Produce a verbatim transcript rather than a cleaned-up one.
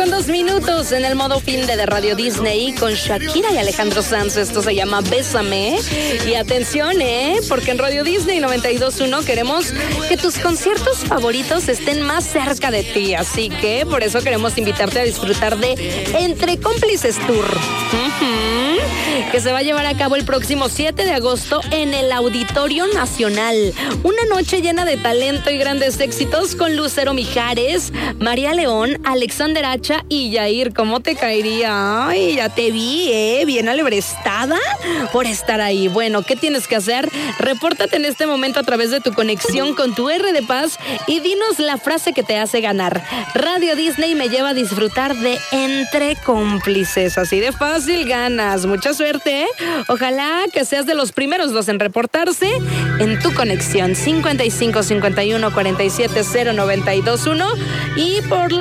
con dos minutos en el modo fin de, de Radio Disney con Shakira y Alejandro Sanz. Esto se llama Bésame. Y atención, ¿eh? Porque en Radio Disney noventa y dos punto uno queremos que tus conciertos favoritos estén más cerca de ti. Así que por eso queremos invitarte a disfrutar de Entre Cómplices Tour. Uh-huh. Que se va a llevar a cabo el próximo siete de agosto en el Auditorio Nacional. Una noche llena de talento y grandes éxitos con Lucero Mijares, María León, Alexander Hacha y Yair. ¿Cómo te caería? Ay, ya te vi, ¿eh? Bien alebrestada por estar ahí. Bueno, ¿qué tienes que hacer? Repórtate en este momento a través de tu conexión con tu R de Paz y dinos la frase que te hace ganar. Radio Disney me lleva a disfrutar de Entre Cómplices. Así de fácil ganas. Mucha suerte, ¿eh? Ojalá que seas de los primeros dos en reportarse en tu conexión cincuenta y cinco cincuenta y uno cuarenta y siete cero noventa y dos uno y por lo